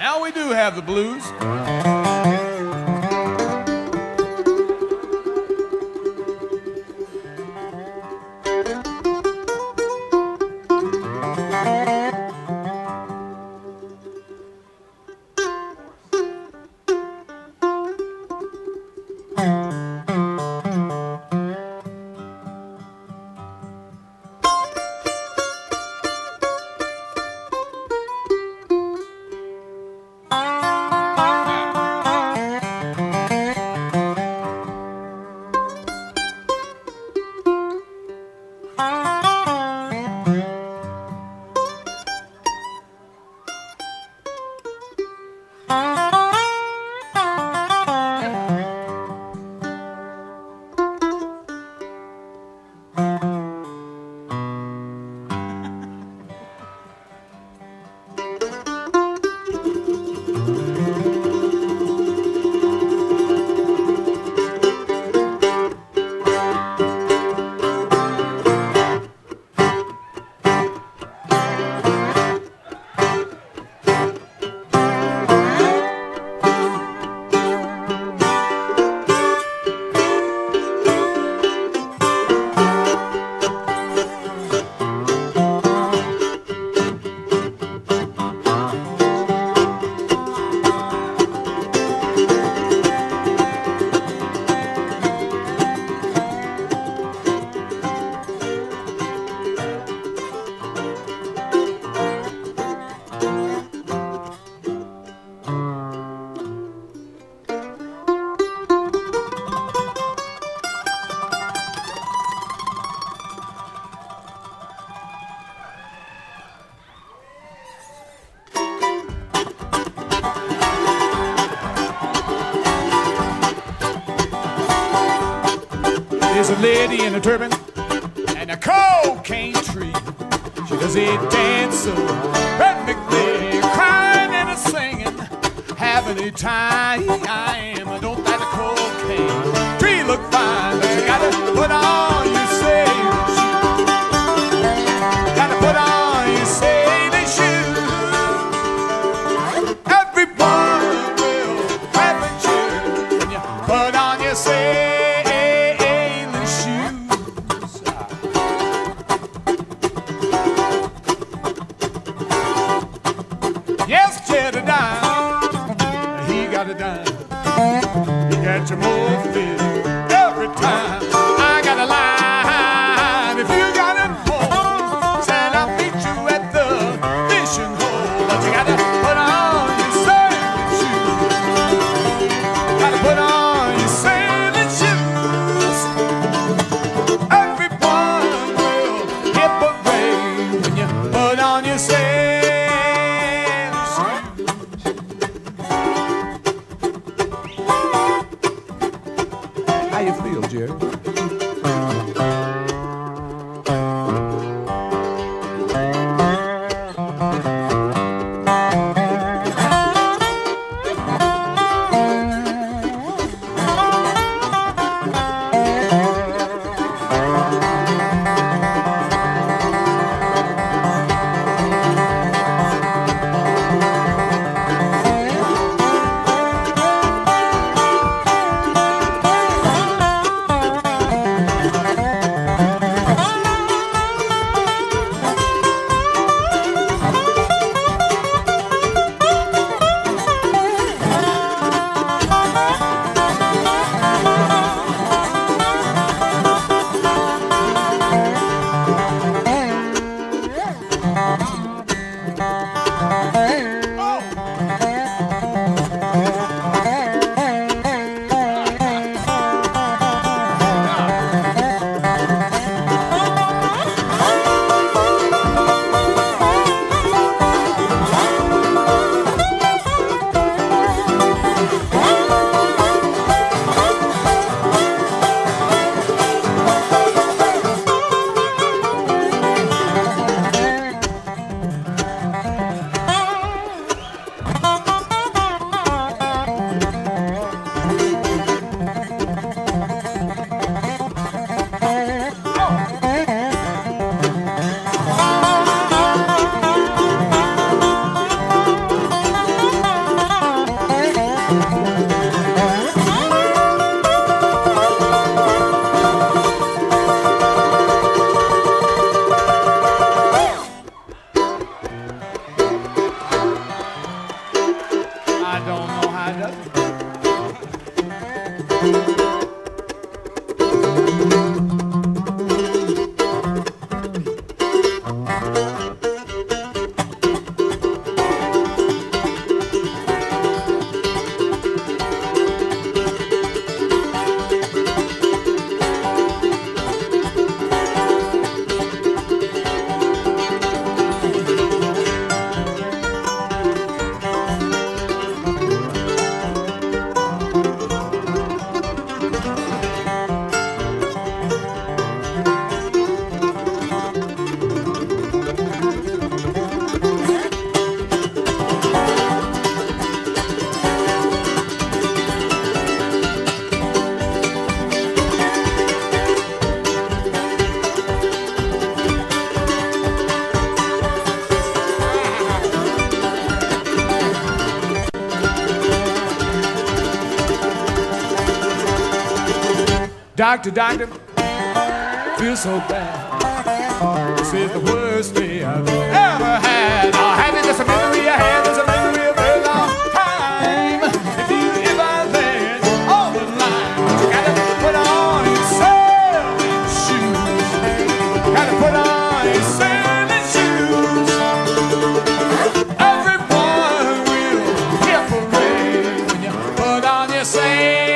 Now we do have the blues. There's a lady in a turban and a cocaine tree. She does it dance so perfectly, crying and a singing, having a time. I don't like the cocaine tree look fine, but you gotta put on your sailing shoes. Gotta put on your sailing shoes. Everyone will clap at you when you put on your sailing shoes. Yes, Jedediah, he got a dime. He got your more fit every time. I got a line. If you got it home, said I'll meet you at the fishing hole. But you gotta put on your sailing shoes. Gotta put on your sailing shoes. Everyone will hit parade when you put on your sailing shoes. I don't know how it does it. Doctor, doctor, feel so bad. This is the worst day I've ever had. I had it, just a memory I had, just a memory of a very long time. If I land on the line, you gotta put on your sailing shoes. Gotta put on your sailing shoes. Everyone will hear parade when you put on your sailing shoes.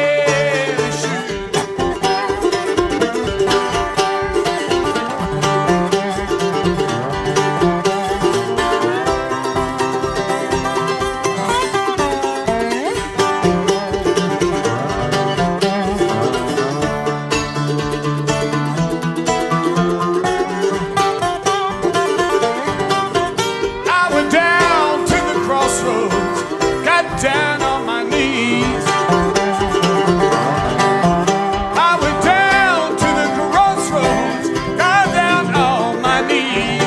Down on my knees, I went down to the crossroads, got down on my knees.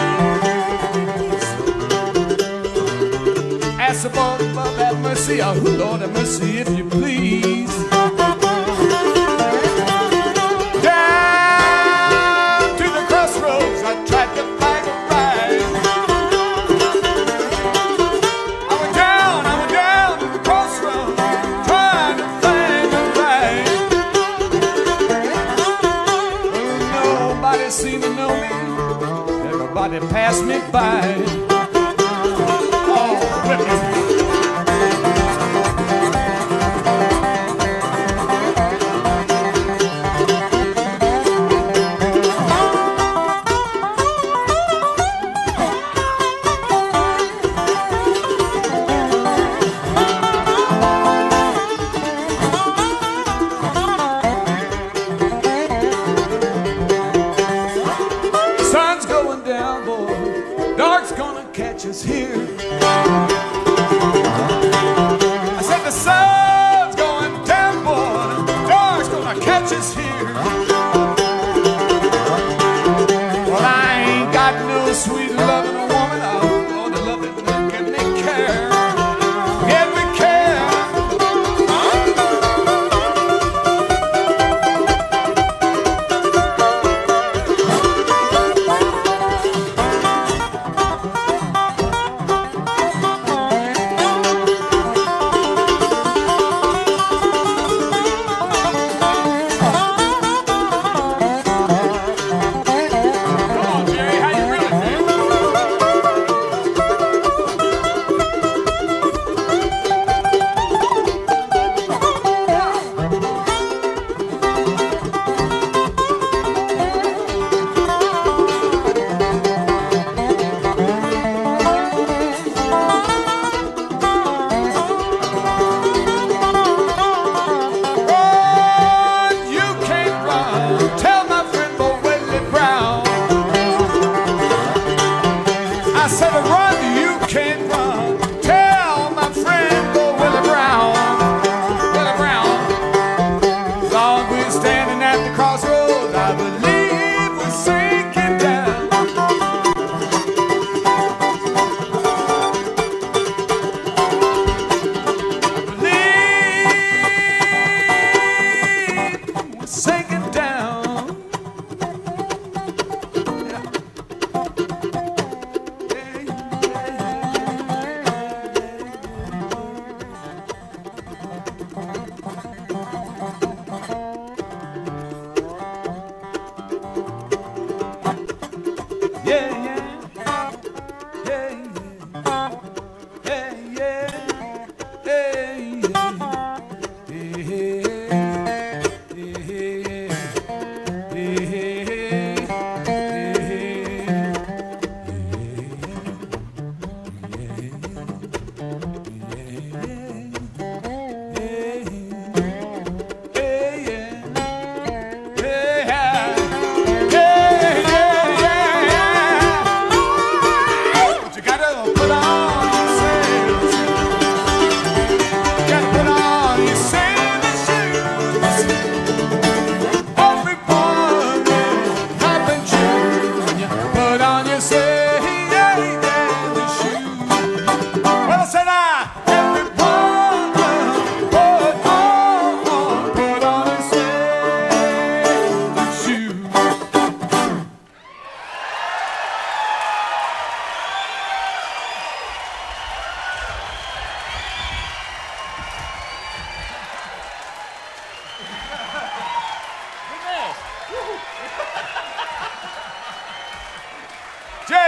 Ask the Lord above, have mercy, oh Lord have mercy if you please. Down to the crossroads, I tried to find a ride. Nobody seemed to know me. Everybody passed me by. Oh, whip me. Sun's going down, boy. Dark's gonna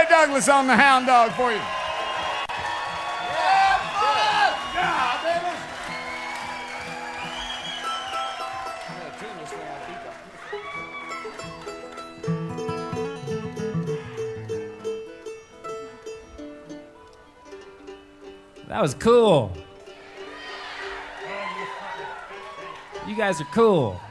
Douglas on the hound dog for you. That was cool. You guys are cool.